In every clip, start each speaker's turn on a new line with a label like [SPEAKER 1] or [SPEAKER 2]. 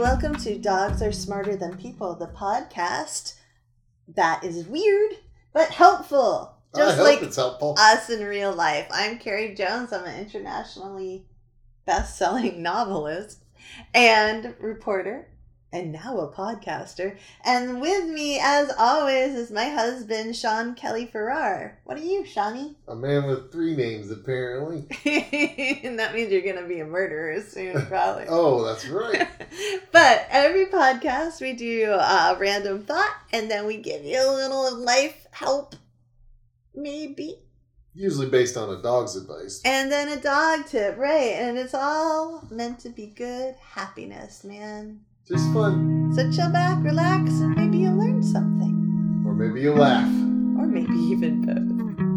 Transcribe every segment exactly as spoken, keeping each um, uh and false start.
[SPEAKER 1] welcome to Dogs Are Smarter Than People, the podcast that is weird but helpful. Just
[SPEAKER 2] I hope
[SPEAKER 1] like
[SPEAKER 2] it's helpful.
[SPEAKER 1] us in real life. I'm Carrie Jones. I'm an internationally best-selling novelist and reporter, and now a podcaster. And with me, as always, is my husband, Sean Kelly Farrar. What are you, Shawnee?
[SPEAKER 2] A man with three names, apparently.
[SPEAKER 1] And that means you're going to be a murderer soon, probably.
[SPEAKER 2] Oh, that's right.
[SPEAKER 1] But every podcast, we do a random thought, and then we give you a little life help, maybe.
[SPEAKER 2] Usually based on a dog's advice.
[SPEAKER 1] And then a dog tip, right? And it's all meant to be good happiness, man.
[SPEAKER 2] Just fun.
[SPEAKER 1] So chill back, relax, and maybe you'll learn something.
[SPEAKER 2] Or maybe you'll laugh.
[SPEAKER 1] Or maybe even both.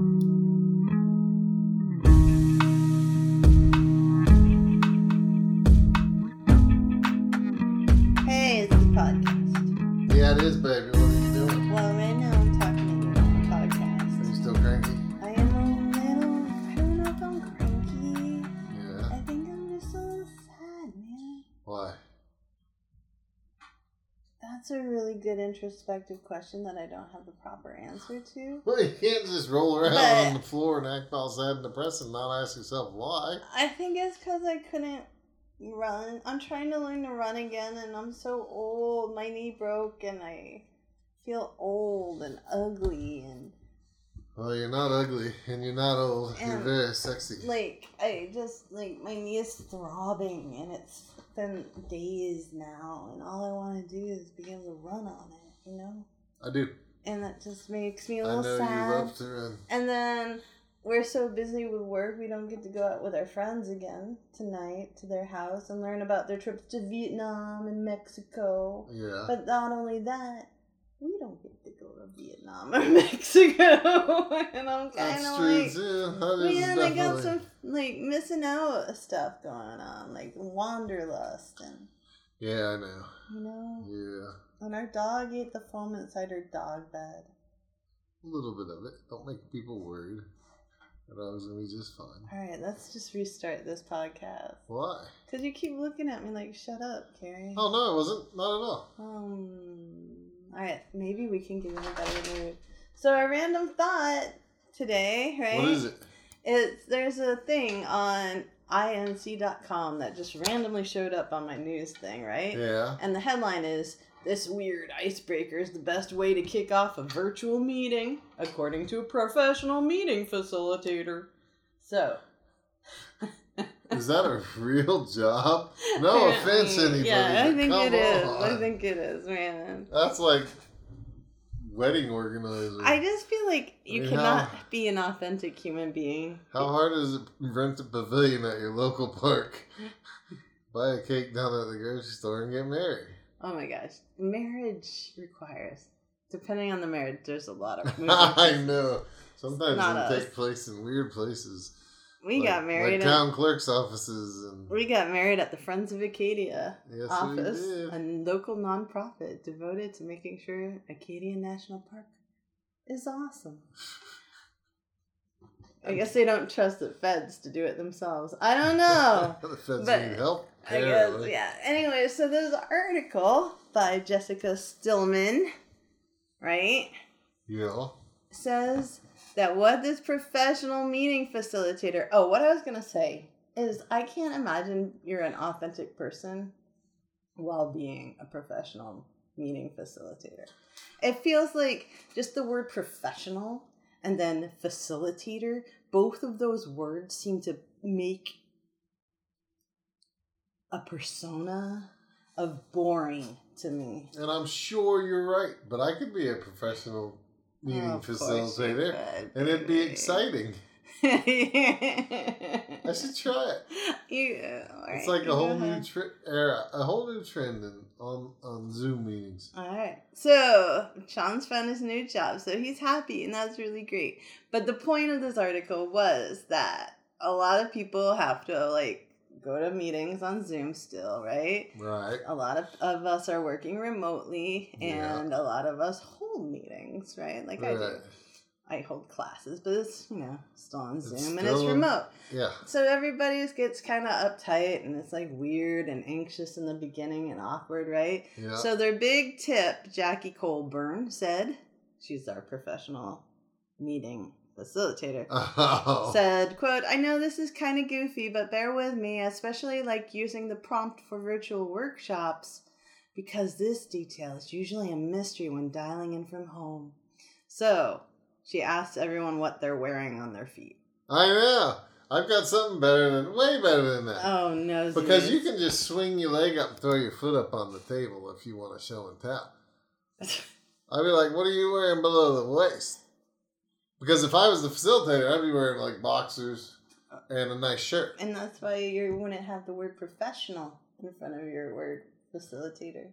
[SPEAKER 1] Hey, it's the podcast.
[SPEAKER 2] Yeah, it is, baby. What are you doing?
[SPEAKER 1] Well, right now I'm talking to you on the podcast.
[SPEAKER 2] Are you still cranky?
[SPEAKER 1] I am a little, I don't know if I'm cranky.
[SPEAKER 2] Yeah.
[SPEAKER 1] I think I'm just a little sad, man.
[SPEAKER 2] Why?
[SPEAKER 1] That's a really good introspective question that I don't have the proper answer to.
[SPEAKER 2] Well, you can't just roll around
[SPEAKER 1] But-
[SPEAKER 2] on the floor and act all sad and depressed and not ask yourself why.
[SPEAKER 1] I think it's because I couldn't run. I'm trying to learn to run again, and I'm so old. My knee broke, and I feel old and ugly, and
[SPEAKER 2] Well, you're not ugly and you're not old. You're
[SPEAKER 1] And,
[SPEAKER 2] very sexy.
[SPEAKER 1] like I just like my knee is throbbing, and it's been days now, and all I want to do is be able to run on it, you know.
[SPEAKER 2] I do.
[SPEAKER 1] And that just makes me a
[SPEAKER 2] I
[SPEAKER 1] little
[SPEAKER 2] know
[SPEAKER 1] sad.
[SPEAKER 2] you love to run.
[SPEAKER 1] And then we're so busy with work, we don't get to go out with our friends again tonight to their house and learn about their trips to Vietnam and Mexico.
[SPEAKER 2] Yeah.
[SPEAKER 1] But not only that, we don't get to go to Vietnam or Mexico. And I'm kind
[SPEAKER 2] That's
[SPEAKER 1] of
[SPEAKER 2] true,
[SPEAKER 1] like,
[SPEAKER 2] too. That is
[SPEAKER 1] man, I got
[SPEAKER 2] definitely-
[SPEAKER 1] some like missing out stuff going on, like wanderlust and,
[SPEAKER 2] Yeah, I know.
[SPEAKER 1] you know.
[SPEAKER 2] Yeah.
[SPEAKER 1] And our dog ate the foam inside her dog bed.
[SPEAKER 2] A little bit of it. Don't make people worried. That I was going to be just fine.
[SPEAKER 1] All right, let's just restart this podcast.
[SPEAKER 2] Why?
[SPEAKER 1] Because you keep looking at me like, shut up, Carrie.
[SPEAKER 2] Oh, no, it wasn't. Not at all.
[SPEAKER 1] Um, all right, maybe we can get in a better mood. So our random thought today, right?
[SPEAKER 2] What is it?
[SPEAKER 1] It's, there's a thing on I N C dot com that just randomly showed up on my news thing, right?
[SPEAKER 2] Yeah.
[SPEAKER 1] And the headline is, "This weird icebreaker is the best way to kick off a virtual meeting, according to a professional meeting facilitator." So.
[SPEAKER 2] Is that a real job? No offense, anybody.
[SPEAKER 1] Yeah, I
[SPEAKER 2] but
[SPEAKER 1] think
[SPEAKER 2] come
[SPEAKER 1] it is.
[SPEAKER 2] on.
[SPEAKER 1] I think it is, man.
[SPEAKER 2] That's like wedding organizer.
[SPEAKER 1] I just feel like you
[SPEAKER 2] I mean,
[SPEAKER 1] cannot
[SPEAKER 2] how-
[SPEAKER 1] be an authentic human being.
[SPEAKER 2] How hard is it to rent a pavilion at your local park? Buy a cake down at the grocery store and get married.
[SPEAKER 1] Oh my gosh. Marriage requires, depending on the marriage, there's a lot of moving
[SPEAKER 2] I
[SPEAKER 1] pieces.
[SPEAKER 2] know. Sometimes
[SPEAKER 1] Not
[SPEAKER 2] they
[SPEAKER 1] us.
[SPEAKER 2] take place in weird places.
[SPEAKER 1] We
[SPEAKER 2] like,
[SPEAKER 1] got married
[SPEAKER 2] Like
[SPEAKER 1] at,
[SPEAKER 2] town clerk's offices. and
[SPEAKER 1] we got married at the Friends of Acadia
[SPEAKER 2] Yes,
[SPEAKER 1] office,
[SPEAKER 2] we did.
[SPEAKER 1] a local nonprofit devoted to making sure Acadia National Park is awesome. I guess they don't trust the feds to do it themselves. I don't know.
[SPEAKER 2] The feds
[SPEAKER 1] But
[SPEAKER 2] need help.
[SPEAKER 1] I guess,
[SPEAKER 2] apparently.
[SPEAKER 1] yeah. Anyway, so there's an article by Jessica Stillman, right?
[SPEAKER 2] Yeah.
[SPEAKER 1] Says that what this professional meeting facilitator... Oh, what I was going to say is I can't imagine you're an authentic person while being a professional meeting facilitator. It feels like just the word professional and then facilitator, both of those words seem to make a persona of boring to me.
[SPEAKER 2] And I'm sure you're right, but I could be a professional meeting
[SPEAKER 1] Oh, of course
[SPEAKER 2] facilitator,
[SPEAKER 1] you could,
[SPEAKER 2] and it'd be
[SPEAKER 1] baby.
[SPEAKER 2] exciting. I should try it.
[SPEAKER 1] You, all
[SPEAKER 2] It's
[SPEAKER 1] right,
[SPEAKER 2] like
[SPEAKER 1] you
[SPEAKER 2] a whole
[SPEAKER 1] go
[SPEAKER 2] new
[SPEAKER 1] ahead.
[SPEAKER 2] tri- era, a whole new trend in, on on Zoom meetings.
[SPEAKER 1] All right. So, Sean's found his new job, so he's happy, and that's really great. But the point of this article was that a lot of people have to, like, go to meetings on Zoom still, right?
[SPEAKER 2] Right.
[SPEAKER 1] A lot of, of us are working remotely,
[SPEAKER 2] Yeah.
[SPEAKER 1] and a lot of us hold meetings, right? Like I do.
[SPEAKER 2] Right.
[SPEAKER 1] I hold classes, but it's, you know, still on Zoom
[SPEAKER 2] It's
[SPEAKER 1] and
[SPEAKER 2] still-
[SPEAKER 1] it's remote.
[SPEAKER 2] Yeah.
[SPEAKER 1] So everybody gets kind of uptight and it's like weird and anxious in the beginning and awkward, right?
[SPEAKER 2] Yeah.
[SPEAKER 1] So their big tip, Jackie Colburn said, she's our professional meeting facilitator,
[SPEAKER 2] Oh.
[SPEAKER 1] said, quote, I know this is kind of goofy, but bear with me, especially like using the prompt for virtual workshops, because this detail is usually a mystery when dialing in from home. So she asked everyone what they're wearing on their feet.
[SPEAKER 2] I know. I've got something better than, way better than that.
[SPEAKER 1] Oh, no.
[SPEAKER 2] Because you can just swing your leg up and throw your foot up on the table if you want to show and tell. I'd be like, what are you wearing below the waist? Because if I was the facilitator, I'd be wearing like boxers and a nice shirt.
[SPEAKER 1] And that's why you wouldn't have the word professional in front of your word facilitator.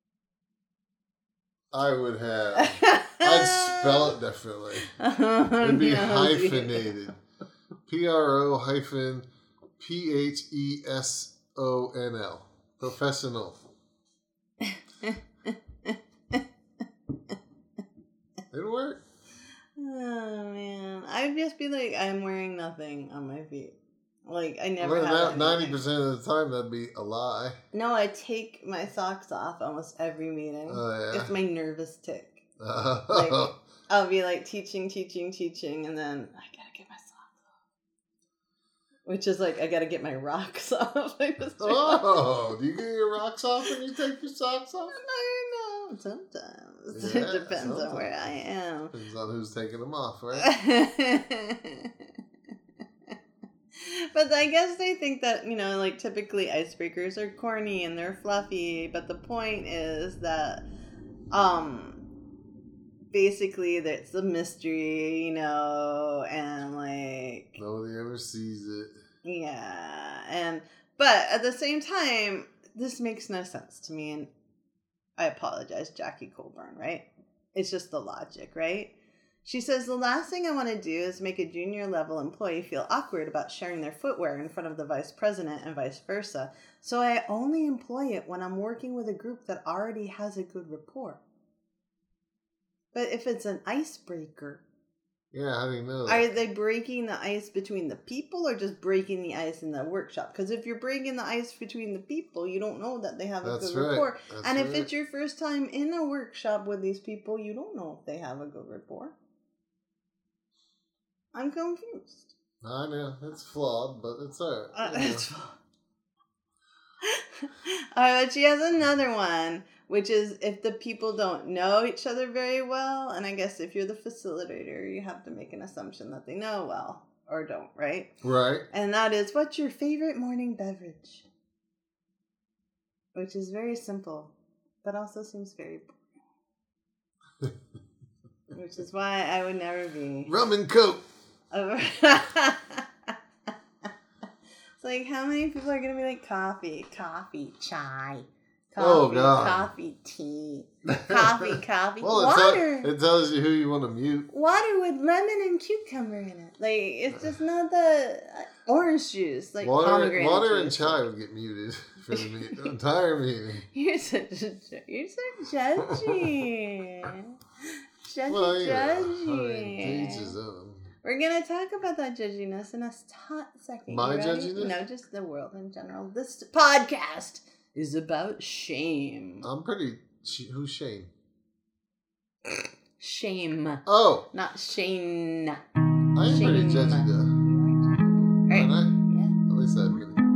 [SPEAKER 2] I would have. I'd spell it differently. It'd be hyphenated. P R O hyphen P H E S O N L. Professional. It'd work.
[SPEAKER 1] Oh, man. I'd just be like, I'm wearing nothing on my feet. Like, I never
[SPEAKER 2] Well,
[SPEAKER 1] have
[SPEAKER 2] that,
[SPEAKER 1] anything.
[SPEAKER 2] ninety percent of the time, that'd be a lie.
[SPEAKER 1] No, I take my socks off almost every meeting.
[SPEAKER 2] Oh, yeah.
[SPEAKER 1] It's my nervous tick.
[SPEAKER 2] Oh.
[SPEAKER 1] Like, I'll be like teaching, teaching, teaching, and then I gotta get my socks off. Which is like, I gotta get my rocks off. I just
[SPEAKER 2] Oh, do you get your rocks off when you take your socks off?
[SPEAKER 1] I know. Sometimes.
[SPEAKER 2] Yeah,
[SPEAKER 1] it depends
[SPEAKER 2] sometimes.
[SPEAKER 1] on where I am.
[SPEAKER 2] Depends on who's taking them off, right?
[SPEAKER 1] But I guess they think that, you know, like typically icebreakers are corny and they're fluffy, but the point is that um basically that's the mystery, you know, and like
[SPEAKER 2] Nobody ever sees it.
[SPEAKER 1] yeah, and but at the same time, this makes no sense to me, and I apologize, Jackie Colburn, right? It's just the logic, right? She says, the last thing I want to do is make a junior level employee feel awkward about sharing their footwear in front of the vice president and vice versa. So I only employ it when I'm working with a group that already has a good rapport. But if it's an icebreaker,
[SPEAKER 2] Yeah, how do you know that?
[SPEAKER 1] are they breaking the ice between the people or just breaking the ice in the workshop? Because if you're breaking the ice between the people, you don't know that they have a
[SPEAKER 2] That's
[SPEAKER 1] good
[SPEAKER 2] right.
[SPEAKER 1] rapport.
[SPEAKER 2] That's
[SPEAKER 1] And if
[SPEAKER 2] right.
[SPEAKER 1] it's your first time in a workshop with these people, you don't know if they have a good rapport. I'm confused.
[SPEAKER 2] I know. It's flawed, but it's alright.
[SPEAKER 1] Uh,
[SPEAKER 2] you know.
[SPEAKER 1] it's uh, but she has another one, which is if the people don't know each other very well, and I guess if you're the facilitator, you have to make an assumption that they know well or don't, right?
[SPEAKER 2] Right.
[SPEAKER 1] And that is, what's your favorite morning beverage? Which is very simple, but also seems very boring. Which is why I would never be.
[SPEAKER 2] Rum and Coke.
[SPEAKER 1] It's like, how many people are going to be like, coffee, coffee, chai, coffee,
[SPEAKER 2] Oh, God.
[SPEAKER 1] coffee, tea, coffee, coffee,
[SPEAKER 2] Well, it,
[SPEAKER 1] water.
[SPEAKER 2] tell, it tells you who you want to mute.
[SPEAKER 1] Water with lemon and cucumber in it. Like, it's just not the uh, orange juice. Like
[SPEAKER 2] Water,
[SPEAKER 1] pomegranate
[SPEAKER 2] water and
[SPEAKER 1] juice.
[SPEAKER 2] chai would get muted for the, meet, the entire meeting.
[SPEAKER 1] You're such a, ju- you're so judgy. Judgy,
[SPEAKER 2] Well, you know, I
[SPEAKER 1] judgy.
[SPEAKER 2] mean, to each his own.
[SPEAKER 1] We're going to talk about that judginess in a hot second.
[SPEAKER 2] My
[SPEAKER 1] You ready?
[SPEAKER 2] judginess?
[SPEAKER 1] No, just the world in general. This podcast is about shame.
[SPEAKER 2] I'm pretty... Sh- who's Shane?
[SPEAKER 1] Shame.
[SPEAKER 2] Oh,
[SPEAKER 1] Not Shane.
[SPEAKER 2] I am pretty
[SPEAKER 1] Shame.
[SPEAKER 2] judgy, though.
[SPEAKER 1] All right.
[SPEAKER 2] Aren't I?
[SPEAKER 1] Yeah.
[SPEAKER 2] At least I admit it.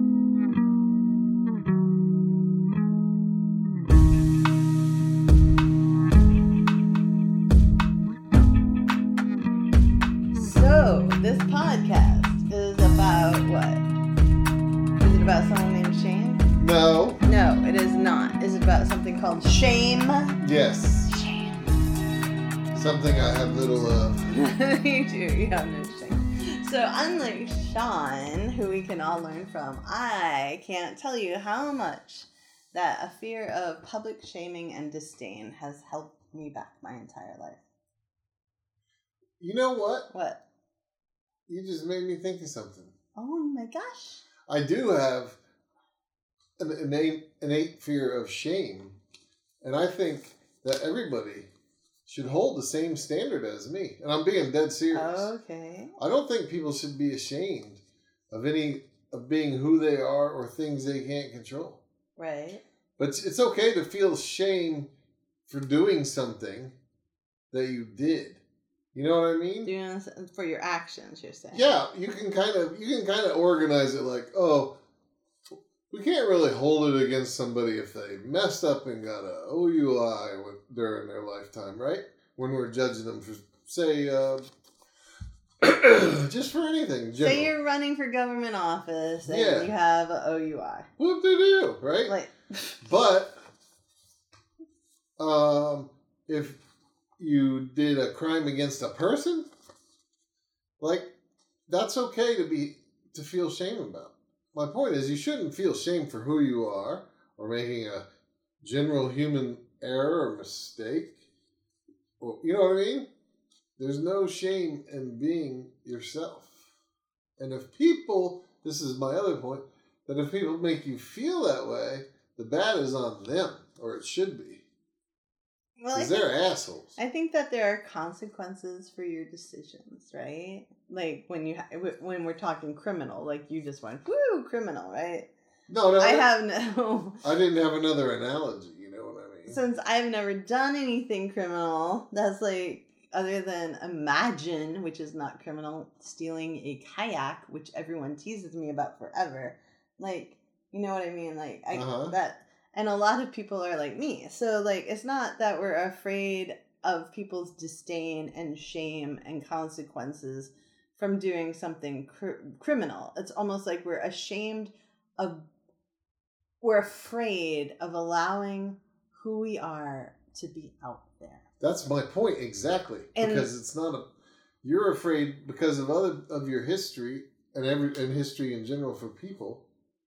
[SPEAKER 1] So, this podcast is about what? Is it about someone named Shane?
[SPEAKER 2] No.
[SPEAKER 1] No, it is not. Is it about something called shame?
[SPEAKER 2] Yes.
[SPEAKER 1] Shame.
[SPEAKER 2] Something I have little of.
[SPEAKER 1] You do. You have no shame. So, unlike Sean, who we can all learn from, I can't tell you how much that a fear of public shaming and disdain has helped me back my entire life.
[SPEAKER 2] You know what?
[SPEAKER 1] What?
[SPEAKER 2] You just made me think of something.
[SPEAKER 1] Oh my gosh.
[SPEAKER 2] I do have an innate, innate fear of shame. And I think that everybody should hold the same standard as me. And I'm being dead serious.
[SPEAKER 1] Okay.
[SPEAKER 2] I don't think people should be ashamed of any of being who they are or things they can't control.
[SPEAKER 1] Right.
[SPEAKER 2] But it's, it's okay to feel shame for doing something that you did. You know what I mean?
[SPEAKER 1] Doing for your actions, you're saying.
[SPEAKER 2] Yeah, you can kind of you can kind of organize it like, oh, we can't really hold it against somebody if they messed up and got a O U I with, during their lifetime, right? When we're judging them for, say, uh, just for anything. General.
[SPEAKER 1] Say you're running for government office and
[SPEAKER 2] yeah.
[SPEAKER 1] you have an O U I.
[SPEAKER 2] What they do, right?
[SPEAKER 1] Like,
[SPEAKER 2] but um, if you did a crime against a person, like that's okay to be to feel shame about. My point is, you shouldn't feel shame for who you are or making a general human error or mistake. Well, you know what I mean? There's no shame in being yourself. And if people, this is my other point, that if people make you feel that way, the bad is on them, or it should be.
[SPEAKER 1] well,
[SPEAKER 2] Because they're assholes.
[SPEAKER 1] I think that there are consequences for your decisions, right? Like when you ha- when we're talking criminal, like you just went, woo, criminal, right?
[SPEAKER 2] No, no.
[SPEAKER 1] I have no.
[SPEAKER 2] I didn't have another analogy, you know what I mean?
[SPEAKER 1] Since I've never done anything criminal, that's like, other than imagine, which is not criminal, stealing a kayak, which everyone teases me about forever. Like, you know what I mean? Like, I
[SPEAKER 2] Uh-huh.
[SPEAKER 1] that, and a lot of people are like me. So, like, it's not that we're afraid of people's disdain and shame and consequences from doing something cr- criminal. It's almost like we're ashamed of, we're afraid of allowing who we are to be out there.
[SPEAKER 2] That's my point exactly.
[SPEAKER 1] And
[SPEAKER 2] because it's not a you're afraid because of other of your history and every and history in general for people.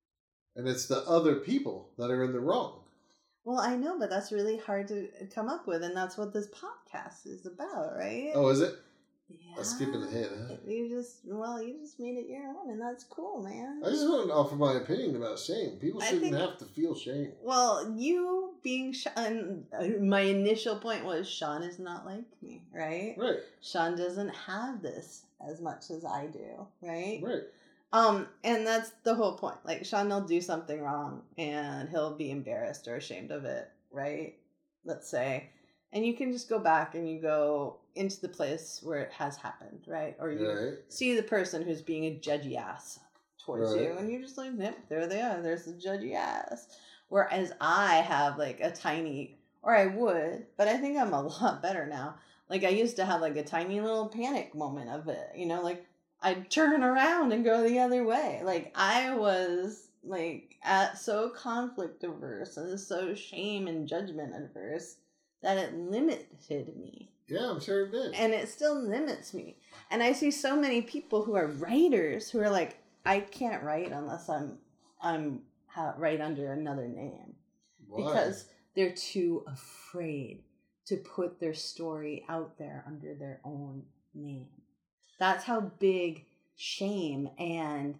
[SPEAKER 2] And it's the other people that are in the wrong.
[SPEAKER 1] Well, I know, but that's really hard to come up with, and that's what this podcast is about, right?
[SPEAKER 2] Oh, is it?
[SPEAKER 1] Yeah.
[SPEAKER 2] I'm skipping ahead, huh?
[SPEAKER 1] You just, well, you just made it your own, and that's cool, man.
[SPEAKER 2] I just want to offer my opinion about shame. People
[SPEAKER 1] I
[SPEAKER 2] shouldn't
[SPEAKER 1] think-
[SPEAKER 2] have to feel shame.
[SPEAKER 1] Well, you being Sean, my initial point was Sean is not like me, right?
[SPEAKER 2] Right,
[SPEAKER 1] Sean doesn't have this as much as I do, right?
[SPEAKER 2] right.
[SPEAKER 1] Um, and that's the whole point. Like, Sean will do something wrong, and he'll be embarrassed or ashamed of it, right? Let's say. And you can just go back and you go into the place where it has happened, right? Or you
[SPEAKER 2] Right.
[SPEAKER 1] see the person who's being a judgy ass towards
[SPEAKER 2] Right.
[SPEAKER 1] you, and you're just like, yep, there they are. There's the judgy ass. Whereas I have like a tiny, or I would, but I think I'm a lot better now. Like I used to have like a tiny little panic moment of it, you know, like I'd turn around and go the other way. Like I was like at so conflict averse and so shame and judgment averse that it limited me.
[SPEAKER 2] Yeah, I'm sure it did.
[SPEAKER 1] And it still limits me. And I see so many people who are writers who are like, I can't write unless I'm I'm ha- right under another name.
[SPEAKER 2] Why?
[SPEAKER 1] Because they're too afraid to put their story out there under their own name. That's how big shame and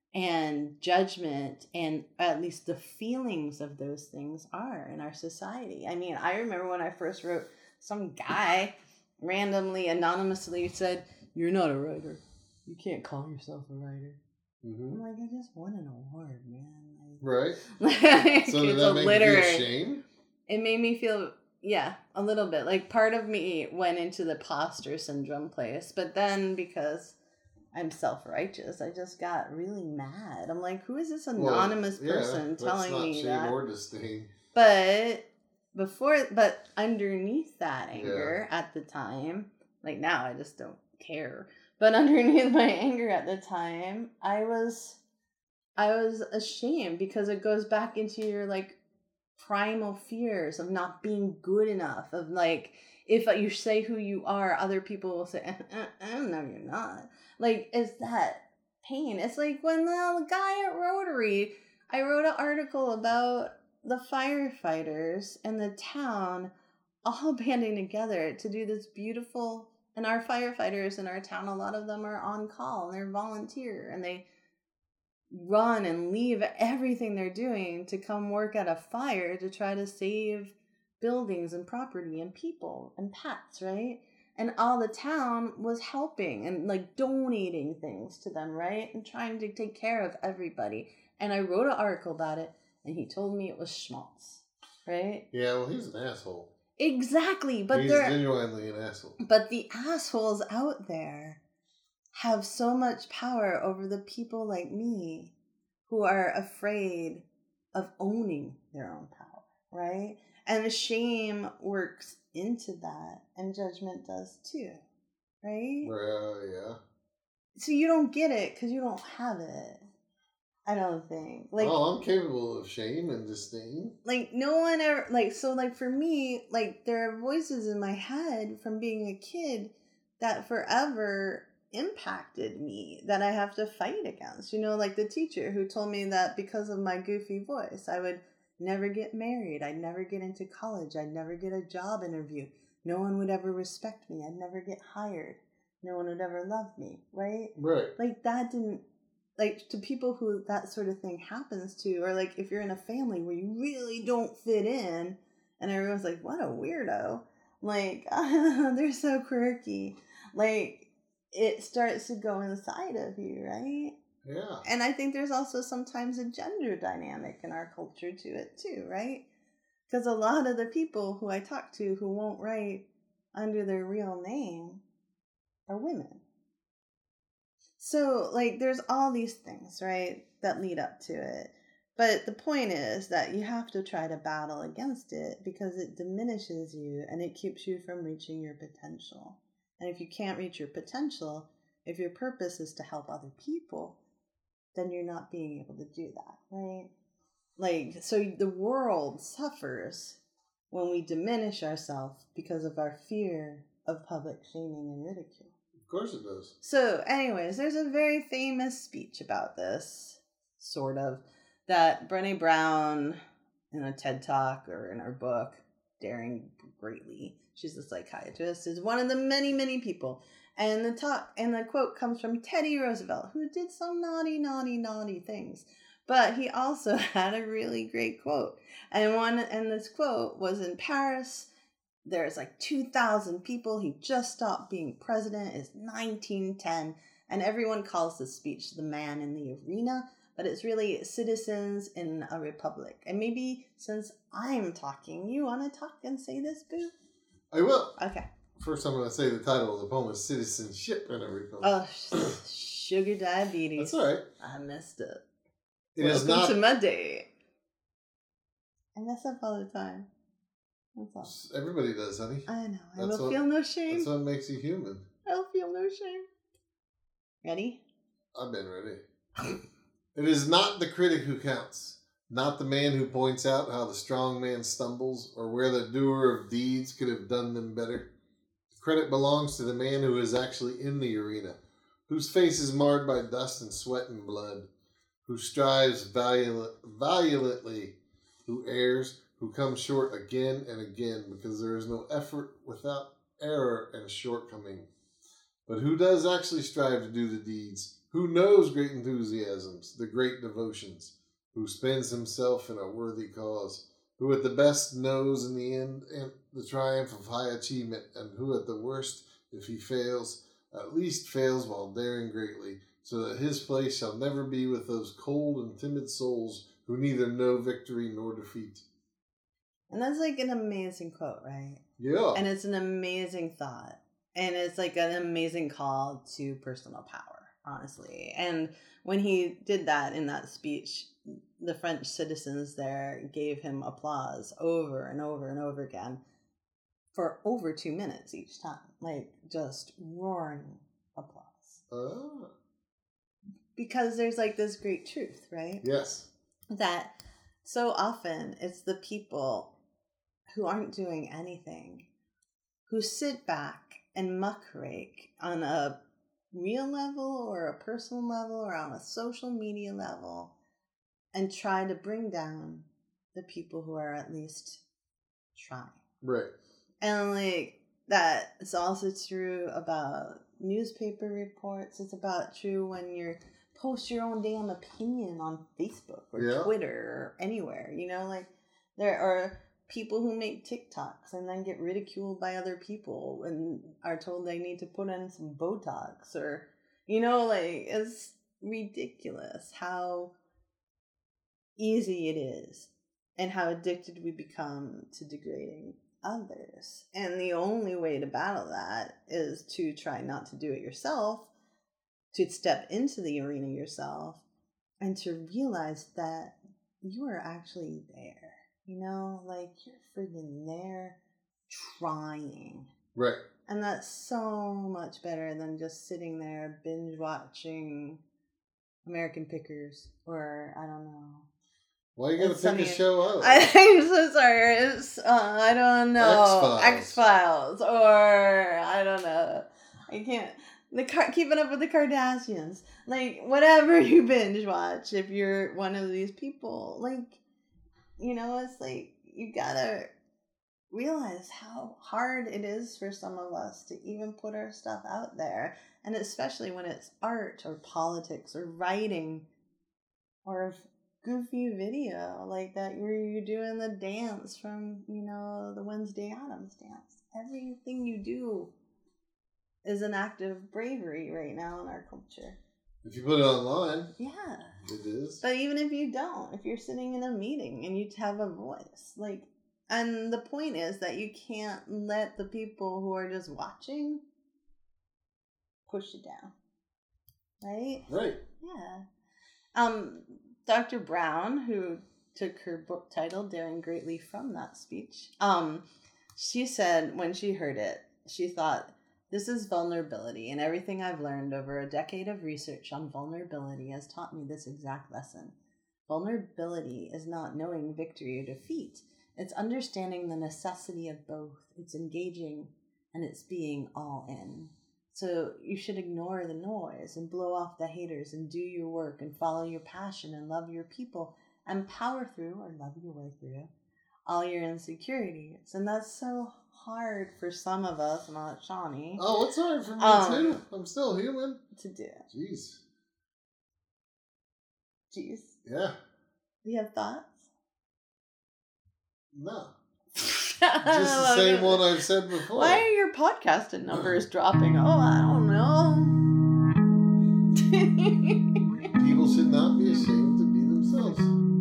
[SPEAKER 1] and judgment and at least the feelings of those things are in our society. I mean, I remember when I first wrote, some guy randomly, anonymously said, "You're not a writer. You can't call yourself a writer."
[SPEAKER 2] Mm-hmm.
[SPEAKER 1] I'm like, I just won an award, man.
[SPEAKER 2] Right.
[SPEAKER 1] Like,
[SPEAKER 2] So did
[SPEAKER 1] it's
[SPEAKER 2] that
[SPEAKER 1] a
[SPEAKER 2] make
[SPEAKER 1] literary.
[SPEAKER 2] you feel shame?
[SPEAKER 1] It made me feel, yeah, a little bit. Like part of me went into the imposter syndrome place, but then because I'm self-righteous, I just got really mad. I'm like, who is this anonymous
[SPEAKER 2] well, yeah,
[SPEAKER 1] person
[SPEAKER 2] that's
[SPEAKER 1] telling
[SPEAKER 2] not
[SPEAKER 1] me
[SPEAKER 2] shame
[SPEAKER 1] that?
[SPEAKER 2] or disdain.
[SPEAKER 1] But before, but underneath that anger at the time, like now I just don't care. But underneath my anger at the time, I was, I was ashamed because it goes back into your like primal fears of not being good enough, of like, if you say who you are, other people will say, uh, uh, uh, no, you're not. Like, it's that pain. It's like when the guy at Rotary, I wrote an article about the firefighters in the town all banding together to do this beautiful, and our firefighters in our town, a lot of them are on call and they're volunteer and they run and leave everything they're doing to come work at a fire to try to save buildings and property and people and pets, right? And all the town was helping and like donating things to them, right? And trying to take care of everybody. And I wrote an article about it, and he told me it was schmaltz, right?
[SPEAKER 2] Yeah, well, he's an asshole.
[SPEAKER 1] Exactly, but
[SPEAKER 2] he's
[SPEAKER 1] they're
[SPEAKER 2] genuinely an asshole.
[SPEAKER 1] But the assholes out there have so much power over the people like me who are afraid of owning their own power, right? And shame works into that, and judgment does too, right?
[SPEAKER 2] Well, yeah.
[SPEAKER 1] So you don't get it because you don't have it. I don't think. Like,
[SPEAKER 2] well, I'm capable of shame and disdain.
[SPEAKER 1] Like, no one ever, like, so, like, for me, like, there are voices in my head from being a kid that forever impacted me that I have to fight against. You know, like the teacher who told me that because of my goofy voice, I would never get married. I'd never get into college. I'd never get a job interview. No one would ever respect me. I'd never get hired. No one would ever love me, right?
[SPEAKER 2] Right.
[SPEAKER 1] Like, that didn't, like, to people who that sort of thing happens to, or like if you're in a family where you really don't fit in and everyone's like, what a weirdo. Like, they're so quirky. Like, it starts to go inside of you, right?
[SPEAKER 2] Yeah.
[SPEAKER 1] And I think there's also sometimes a gender dynamic in our culture to it too, right? Because a lot of the people who I talk to who won't write under their real name are women. So, like, there's all these things, right, that lead up to it. But the point is that you have to try to battle against it because it diminishes you and it keeps you from reaching your potential. And if you can't reach your potential, if your purpose is to help other people, then you're not being able to do that, right? Like, so the world suffers when we diminish ourselves because of our fear of public shaming and ridicule.
[SPEAKER 2] Of course it does.
[SPEAKER 1] So, anyways, there's a very famous speech about this, sort of, that Brené Brown, in a TED Talk or in her book, Daring Greatly, she's a psychiatrist, is one of the many, many people. And the talk and the quote comes from Teddy Roosevelt, who did some naughty, naughty, naughty things. But he also had a really great quote. And one and this quote was in Paris. There's like two thousand people. He just stopped being president. It's nineteen ten. And everyone calls this speech the man in the arena. But it's really citizens in a republic. And maybe since I'm talking, you want to talk and say this, Boo?
[SPEAKER 2] I will.
[SPEAKER 1] Okay.
[SPEAKER 2] First, I'm going to say the title of the poem is Citizenship in a Republic.
[SPEAKER 1] Oh, sugar diabetes.
[SPEAKER 2] That's all right.
[SPEAKER 1] I messed up.
[SPEAKER 2] It
[SPEAKER 1] Welcome
[SPEAKER 2] is not
[SPEAKER 1] to my day. I mess up all the time. That's all.
[SPEAKER 2] Everybody does, honey.
[SPEAKER 1] I know. I
[SPEAKER 2] That's
[SPEAKER 1] will
[SPEAKER 2] what,
[SPEAKER 1] feel no shame.
[SPEAKER 2] That's what makes you human.
[SPEAKER 1] I'll feel no shame. Ready?
[SPEAKER 2] I've been ready. It is not the critic who counts, not the man who points out how the strong man stumbles or where the doer of deeds could have done them better. The credit belongs to the man who is actually in the arena, whose face is marred by dust and sweat and blood, who strives valiant, valiantly, who errs, who comes short again and again, because there is no effort without error and shortcoming. But who does actually strive to do the deeds, who knows great enthusiasms, the great devotions, who spends himself in a worthy cause, who at the best knows in the end and the triumph of high achievement, and who at the worst, if he fails, at least fails while daring greatly, so that his place shall never be with those cold and timid souls who neither know victory nor defeat.
[SPEAKER 1] And that's like an amazing quote, right?
[SPEAKER 2] Yeah.
[SPEAKER 1] And it's an amazing thought. And it's like an amazing call to personal power, honestly. And when he did that in that speech, the French citizens there gave him applause over and over and over again for over two minutes each time. Like, just roaring applause.
[SPEAKER 2] Ah.
[SPEAKER 1] Because there's like this great truth, right?
[SPEAKER 2] Yes.
[SPEAKER 1] That so often it's the people who aren't doing anything, who sit back and muckrake on a real level or a personal level or on a social media level and try to bring down the people who are at least trying.
[SPEAKER 2] Right.
[SPEAKER 1] And like that is also true about newspaper reports. It's about true when you post your own damn opinion on Facebook or
[SPEAKER 2] yeah.
[SPEAKER 1] Twitter or anywhere, you know, like there are people who make TikToks and then get ridiculed by other people and are told they need to put in some Botox or, you know, like, it's ridiculous how easy it is and how addicted we become to degrading others. And the only way to battle that is to try not to do it yourself, to step into the arena yourself, and to realize that you are actually there. You know, like, you're freaking there trying.
[SPEAKER 2] Right.
[SPEAKER 1] And that's so much better than just sitting there binge watching American Pickers or, I don't know.
[SPEAKER 2] Why are you going to pick a show up?
[SPEAKER 1] I, I'm so sorry. It's, uh, I don't know.
[SPEAKER 2] X-Files.
[SPEAKER 1] X-Files. Or, I don't know. I can't. The car, Keeping Up with the Kardashians. Like, whatever you binge watch, if you're one of these people, like, you know, it's like, you gotta realize how hard it is for some of us to even put our stuff out there. And especially when it's art or politics or writing or a goofy video like that where you're doing the dance from, you know, the Wednesday Addams dance. Everything you do is an act of bravery right now in our culture.
[SPEAKER 2] If you put it online.
[SPEAKER 1] Yeah.
[SPEAKER 2] It is.
[SPEAKER 1] But even if you don't, if you're sitting in a meeting and you have a voice, like, and the point is that you can't let the people who are just watching push it down. Right?
[SPEAKER 2] Right.
[SPEAKER 1] Yeah. Um, Doctor Brown, who took her book title, Daring Greatly, from that speech, um, she said when she heard it, she thought, this is vulnerability, and everything I've learned over a decade of research on vulnerability has taught me this exact lesson. Vulnerability is not knowing victory or defeat. It's understanding the necessity of both. It's engaging, and it's being all in. So you should ignore the noise and blow off the haters and do your work and follow your passion and love your people and power through or love your way through all your insecurities. And that's so hard for some of us, not Shawnee.
[SPEAKER 2] Oh, it's hard for me
[SPEAKER 1] um,
[SPEAKER 2] too. I'm still human.
[SPEAKER 1] To do.
[SPEAKER 2] Jeez.
[SPEAKER 1] Jeez.
[SPEAKER 2] Yeah.
[SPEAKER 1] Do you have thoughts?
[SPEAKER 2] No. Just the same one I've said before.
[SPEAKER 1] Why are your podcasting numbers dropping? Oh, I don't know.
[SPEAKER 2] People should not be ashamed to be themselves.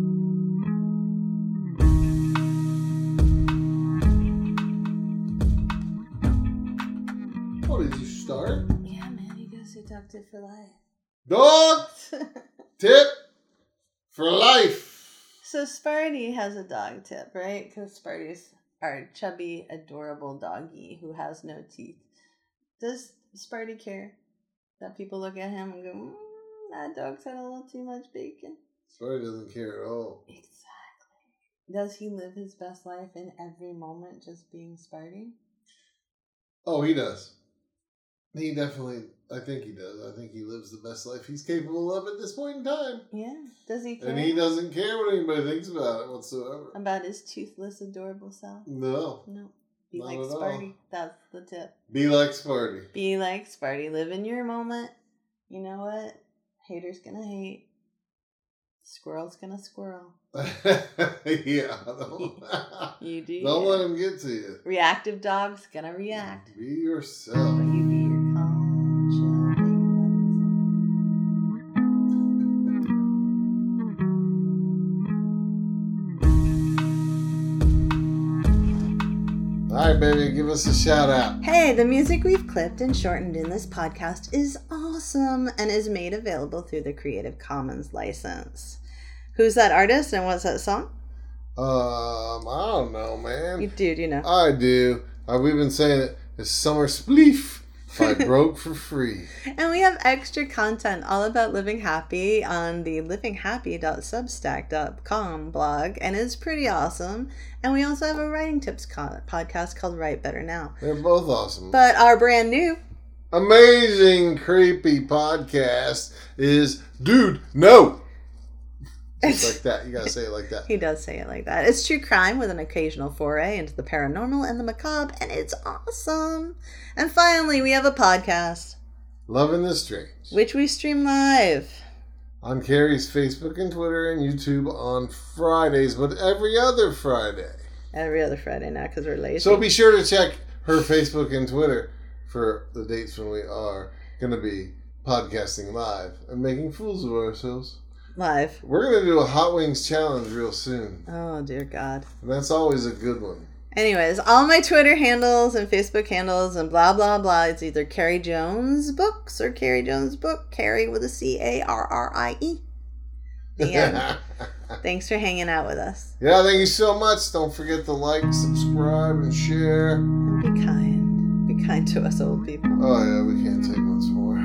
[SPEAKER 2] Oh, did you start?
[SPEAKER 1] Yeah, man, you guys are Dog Tip for Life.
[SPEAKER 2] Dog Tip for Life.
[SPEAKER 1] So Sparty has a dog tip, right? Because Sparty's our chubby, adorable doggy who has no teeth. Does Sparty care that people look at him and go, mm, that dog's had a little too much bacon?
[SPEAKER 2] Sparty doesn't care at all.
[SPEAKER 1] Exactly. Does he live his best life in every moment just being Sparty?
[SPEAKER 2] Oh, he does. He definitely, I think he does. I think he lives the best life he's capable of at this point in time.
[SPEAKER 1] Yeah. Does he care?
[SPEAKER 2] And he doesn't care what anybody thinks about it whatsoever.
[SPEAKER 1] About his toothless, adorable self?
[SPEAKER 2] No.
[SPEAKER 1] No. Be
[SPEAKER 2] Not
[SPEAKER 1] like
[SPEAKER 2] at
[SPEAKER 1] Sparty.
[SPEAKER 2] all.
[SPEAKER 1] That's the tip.
[SPEAKER 2] Be like Sparty.
[SPEAKER 1] Be like Sparty. Live in your moment. You know what? Haters gonna hate. Squirrel's gonna squirrel.
[SPEAKER 2] Yeah. Don't,
[SPEAKER 1] You do.
[SPEAKER 2] Don't
[SPEAKER 1] yeah.
[SPEAKER 2] let him get to you.
[SPEAKER 1] Reactive dog's gonna react.
[SPEAKER 2] Be yourself.
[SPEAKER 1] But you be your calm, chill,
[SPEAKER 2] All right, baby, give us a shout out.
[SPEAKER 1] Hey, the music we've clipped and shortened in this podcast is awesome and is made available through the Creative Commons license. Who's that artist and what's that song?
[SPEAKER 2] Um, I don't know, man.
[SPEAKER 1] You do, you know.
[SPEAKER 2] I do. Uh, we've been saying it. It's Summer Spleef by Broke for Free.
[SPEAKER 1] And we have extra content all about living happy on the living happy dot substack dot com blog, and it's pretty awesome. And we also have a writing tips co- podcast called Write Better Now.
[SPEAKER 2] They're both awesome.
[SPEAKER 1] But our brand new,
[SPEAKER 2] amazing, creepy podcast is Dude, No! Just like that. You gotta say it like that.
[SPEAKER 1] He does say it like that. It's true crime with an occasional foray into the paranormal and the macabre, and it's awesome. And finally, we have a podcast.
[SPEAKER 2] Loving the Strange.
[SPEAKER 1] Which we stream live.
[SPEAKER 2] On Carrie's Facebook and Twitter and YouTube on Fridays, but every other Friday.
[SPEAKER 1] Every other Friday now because we're lazy.
[SPEAKER 2] So be sure to check her Facebook and Twitter for the dates when we are going to be podcasting live and making fools of ourselves.
[SPEAKER 1] Live.
[SPEAKER 2] We're going to do a Hot Wings challenge real soon.
[SPEAKER 1] Oh, dear God.
[SPEAKER 2] And that's always a good one.
[SPEAKER 1] Anyways, all my Twitter handles and Facebook handles and blah, blah, blah. It's either Carrie Jones Books or Carrie Jones Book. Carrie with a C A R R I E. The end. Thanks for hanging out with us.
[SPEAKER 2] Yeah, thank you so much. Don't forget to like, subscribe, and share.
[SPEAKER 1] And be kind. Be kind to us old people.
[SPEAKER 2] Oh, yeah, we can't take much more.